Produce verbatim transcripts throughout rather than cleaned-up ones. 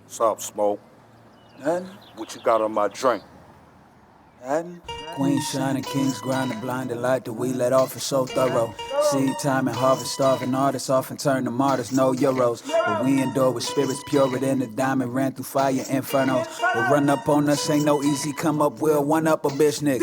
What's up, Smoke? Nothing. What you got on my drink? Nothing. Queen shining, kings grinding, blinded light that we let off is so thorough. Seed time and harvest, starving artists often turn to martyrs, no euros. But we endure with spirits purer than the diamond ran through fire infernos. But run up on us ain't no easy come up, we'll one up a bitch nigga.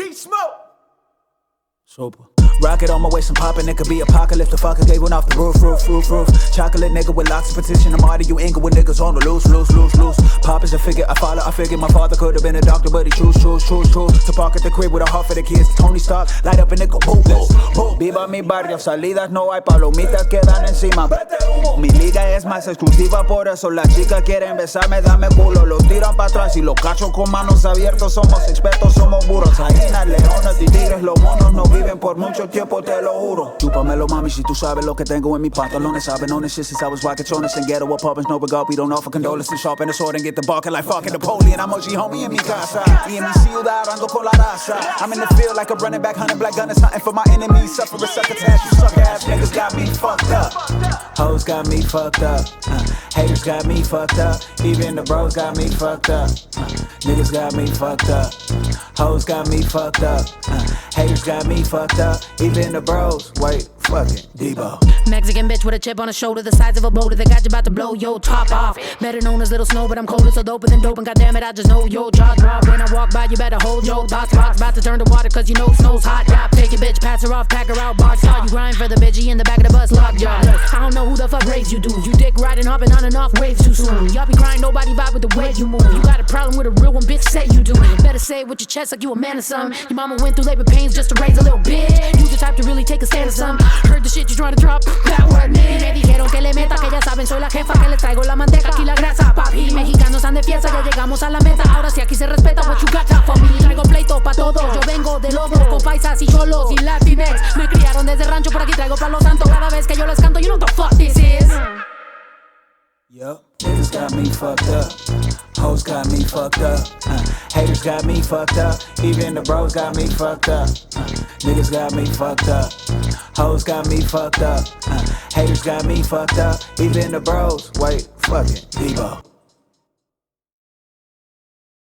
Super. Rocket on my waist and poppin', it could be apocalypse. The fucker gave one off the roof, roof, roof, roof. Chocolate nigga with locks of petition. I'm out of you Inglewood niggas on the loose, loose, loose, loose. Pop is a figure, I follow, I figure my father could have been a doctor, but he choose, choose, choose, choose. To park at the crib with a heart for the kids. Tony Stark, light up a nickel, boom, boom, boom. Viva mi barrio, salidas no hay, palomitas quedan encima. Mi liga es más exclusiva, por eso las chicas quieren besarme, dame culo. Los tiran para atrás y los cacho con manos abiertos. Somos expertos, somos burros. Hienas, leones y tigres, los monos no viven por mucho tiempo, te lo juro. Chúpamelo, mami, si tú sabes lo que tengo en mis pantalones. I've been on this shit since I was rockin' Jonas and ghetto apartments. No regard, we don't offer condolences. Sharpen the sword and get the barking like fucking Napoleon. I'm O G homie in mi casa. Y en mi ciudad ando con la raza. I'm in the field like a running back, hunting black gunners, hunting for my enemies. Suffering succotash, you suck ass niggas got me fucked up. Hoes got me fucked up. Uh, haters got me fucked up. Even the bros got me fucked up. Uh, niggas got me fucked up. Hoes got me fucked up. Uh, haters got me fucked up. Even the bros, wait, fuck it, Debo. Mexican bitch with a chip on her shoulder, the size of a boulder that got you about to blow your top off. Better known as Little Snow, but I'm colder, so doper than dope. And goddamn it, I just know your jaw drop. When I walk by, you better hold your thoughts. Spots about to turn to water, cause you know snow's hot. Drop, take your bitch, pass her off, pack her out, box out. You grind for the bitchy in the back of the bus, lockjaw. I don't know who the fuck raised you, dude. You dick riding, hopping on and off waves too soon. Y'all be crying, nobody vibe with the way you move. You got a problem with a real one, bitch, say you do. Better say it with your chest like you a man or something. Your mama went through labor pains just to raise a little bitch. You the type to really take a stand or something. Heard the shit you trying to drop, that word nigga. Y me dijeron que le meta, que ya saben, soy la jefa, que les traigo la manteca, aquí la grasa, papi. Mexicanos están de fiesta, ya llegamos a la meta. Ahora sí aquí se respeta, what you got for me. Traigo pleito pa' todo, yo vengo de lodo, con paisas y cholos y latinex. Me criaron desde rancho, por aquí traigo palo santo. Cada vez que yo les canto, you know what the fuck this is. Yup, niggas got me fucked up. Hoes got me fucked up. Uh, haters got me fucked up. Even the bros got me fucked up. Uh, niggas got me fucked up. Hoes got me fucked up. Uh, haters got me fucked up. Even the bros, wait, fuck it, Debo.